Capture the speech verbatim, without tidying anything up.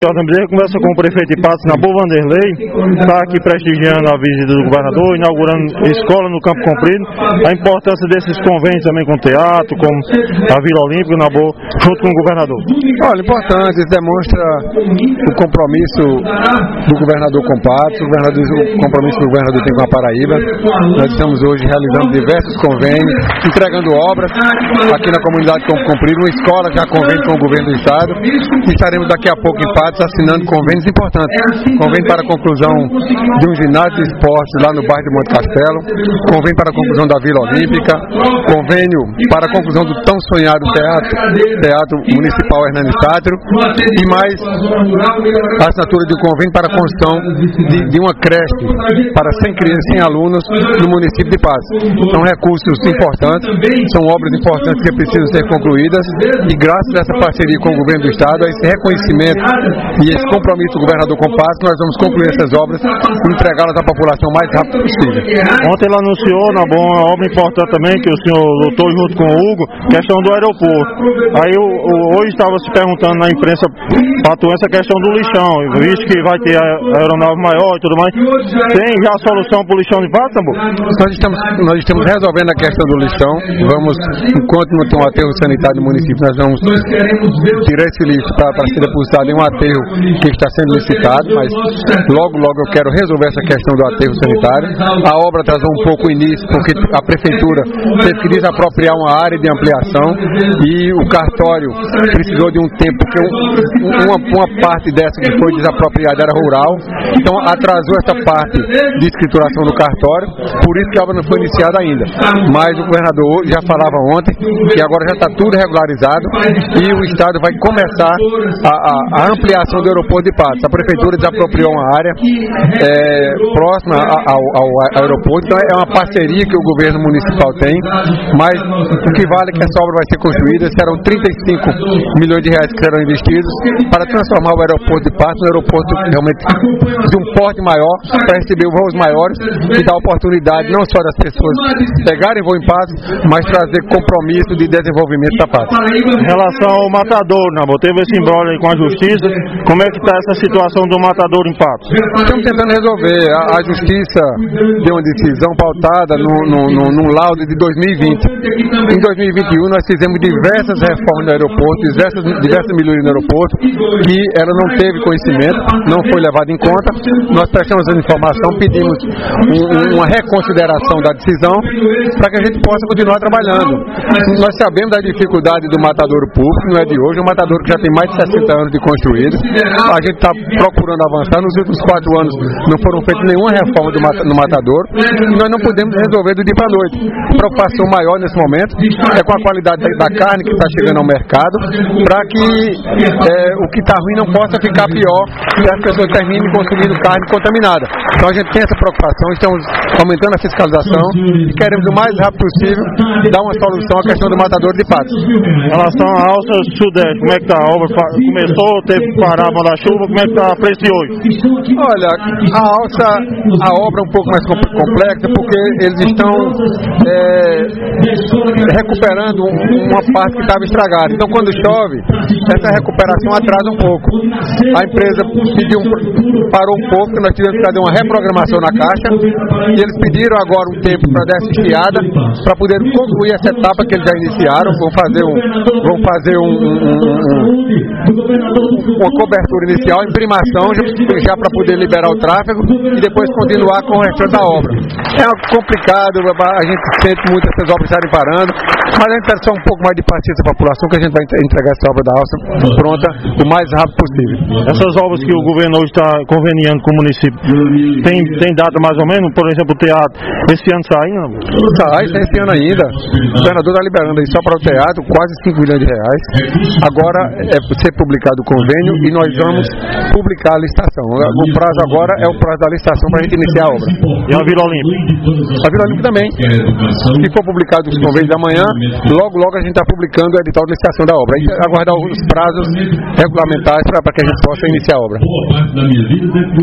Conversa com o prefeito de Patos, Nabor Vanderlei, está aqui prestigiando a visita do governador, inaugurando escola no Campo Comprido, a importância desses convênios também com o teatro, com a Vila Olímpica, Nabor, junto com o governador. Olha, importante, isso demonstra o compromisso do governador com Patos, o, governador, o compromisso que o governador tem com a Paraíba. Nós estamos hoje realizando diversos convênios, entregando obras aqui na comunidade Campo Comprido, uma escola já convênio com o governo do estado, e estaremos daqui a pouco em Patos assinando convênios importantes. Convênio para a conclusão de um ginásio de esportes lá no bairro de Monte Castelo, convênio para a conclusão da Vila Olímpica, convênio para a conclusão do tão sonhado teatro, teatro municipal Hernani Sátiro, e mais a assinatura de um convênio para a construção de, de uma creche para cem crianças, cem alunos no município de Patos. São recursos importantes, são obras importantes que precisam ser concluídas, e graças a essa parceria com o governo do estado, a esse reconhecimento e esse compromisso do governador com Patos, nós vamos concluir essas obras e entregá-las à população o mais rápido possível. Ontem ele anunciou, na boa, uma obra importante também, que o senhor lutou junto com o Hugo, questão do aeroporto. Aí o, o, hoje estava se perguntando na imprensa patuense a questão do lixão, visto que vai ter a aeronave maior e tudo mais. Tem já a solução para o lixão de Patos, Nabor? Nós estamos, nós estamos resolvendo a questão do lixão. Vamos, enquanto não tem um aterro sanitário no município, nós vamos tirar esse lixo para ser depositado em um aterro que está sendo licitado, mas logo, logo eu quero resolver essa questão do aterro sanitário. A obra atrasou um pouco o início, porque a prefeitura teve que desapropriar uma área de ampliação e o cartório precisou de um tempo, porque uma, uma parte dessa que foi desapropriada era rural, então atrasou essa parte de escrituração do cartório, por isso que a obra não foi iniciada ainda. Mas o governador já falava ontem que agora já está tudo regularizado e o estado vai começar a, a, a ampliação do aeroporto de Patos. A prefeitura desapropriou uma área é, próxima ao, ao, ao aeroporto, então é uma parceria que o governo municipal tem, mas o que vale é que essa obra vai ser construída. Serão trinta e cinco milhões de reais que serão investidos para transformar o aeroporto de Patos no aeroporto realmente de um porte maior, para receber voos maiores e dar oportunidade não só das pessoas pegarem voo em Patos, mas trazer compromisso de desenvolvimento para Patos. Em relação ao matador, Nabor, teve esse imbróglio aí com a justiça, como é que está essa situação do matador em Patos? Estamos tentando resolver. A, a justiça deu uma decisão pautada no, no, no, no laudo de dois mil e vinte. Em dois mil e vinte e um nós fizemos diversas reformas no aeroporto, diversas, diversas melhorias no aeroporto, que ela não teve conhecimento, não foi levada em conta. Nós prestamos a informação, pedimos um, um, uma reconsideração da decisão para que a gente possa continuar trabalhando. Nós sabemos da dificuldade do matadouro público, não é de hoje, é um matadouro que já tem mais de sessenta anos de construído. A gente está procurando avançar. Nos últimos quatro anos não foram feitas nenhuma reforma do mata, no matador, e nós não podemos resolver do dia para a noite. A preocupação maior nesse momento é com a qualidade da, da carne que está chegando ao mercado, para que é, o que está ruim não possa ficar pior e as pessoas terminem consumindo carne contaminada. Então a gente tem essa preocupação, estamos aumentando a fiscalização e queremos o mais rápido possível dar uma solução à questão do matador de Patos. Em relação à alça sudeste, como é que está a obra? Começou, teve que parar a da chuva, como é que está a preço de hoje? Olha, a alça, a obra é um pouco mais complexa, porque eles estão é, recuperando uma parte que estava estragada. Então quando chove, essa recuperação atrasa um pouco. A empresa pediu, parou um pouco, nós tivemos que fazer uma reprogramação na caixa, e eles pediram agora um tempo para dar essa esquiada, para poder concluir essa etapa que eles já iniciaram. Vão fazer, um, vão fazer um, um, um, uma cobertura inicial, imprimação, já, já para poder liberar o tráfego e depois continuar com o restante da obra. É complicado, a gente sente muito essas obras estarem parando, mas a gente pede só um pouco mais de paciência da população, que a gente vai entregar essa obra da alça pronta o mais rápido possível. Essas obras que o governo hoje está conveniando com o município, tem, tem data mais ou menos? Por exemplo, o teatro, esse ano saindo? Sai, tem esse ano ainda. O governador está liberando aí só para o teatro quase cinco milhões de reais. Agora é ser publicado o convênio e nós vamos publicar a licitação. O prazo agora é o prazo da licitação para a gente iniciar a obra. E a Vila Olímpica? A Vila Olímpica também. Se for publicado os convênios da manhã, logo logo a gente está publicando o edital de licitação da obra. Aí aguardar os prazos regulamentares para que a gente possa iniciar a obra.